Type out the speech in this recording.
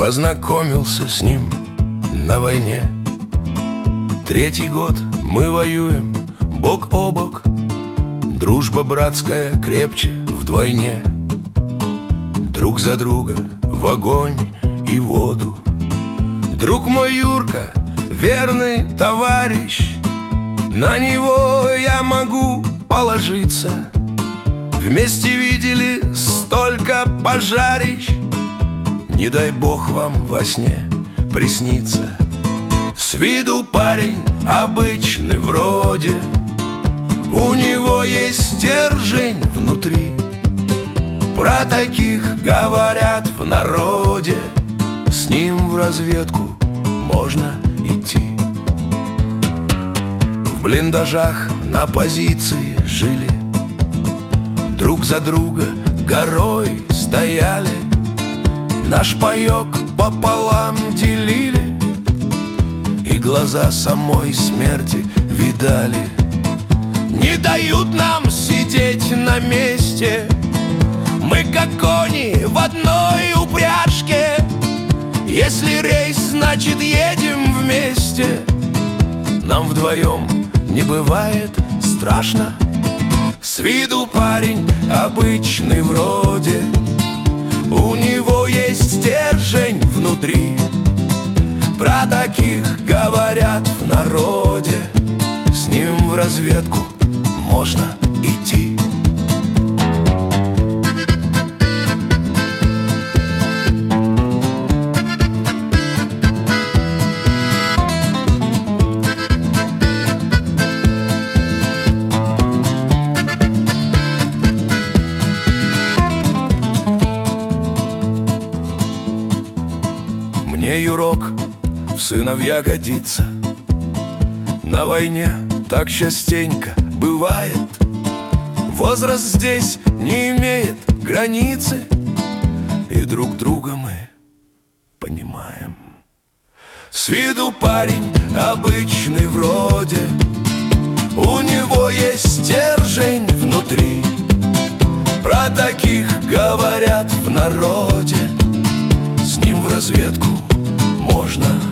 Познакомился с ним на войне. 3-й год мы воюем бок о бок. Дружба братская крепче вдвойне. Друг за друга в огонь и воду. Друг мой Юрка, верный товарищ, на него я могу положиться. Вместе видели столько пожарищ, не дай бог вам во сне приснится. С виду парень обычный вроде, у него есть стержень внутри. Про таких говорят в народе, с ним в разведку можно идти. В блиндажах на позиции жили, друг за друга горой стояли. Наш паёк пополам делили и глаза самой смерти видали. Не дают нам сидеть на месте, мы как кони в одной упряжке. Если рейс, значит едем вместе. Нам вдвоем не бывает страшно. С виду парень обычный вроде, у него есть стержень внутри. Про таких говорят в народе, с ним в разведку можно идти. Мне Юрок в сыновья годится. На войне так частенько бывает. Возраст здесь не имеет границы, и друг друга мы понимаем. С виду парень обычный вроде, у него есть стержень внутри. Про таких говорят в народе, с ним в разведку можно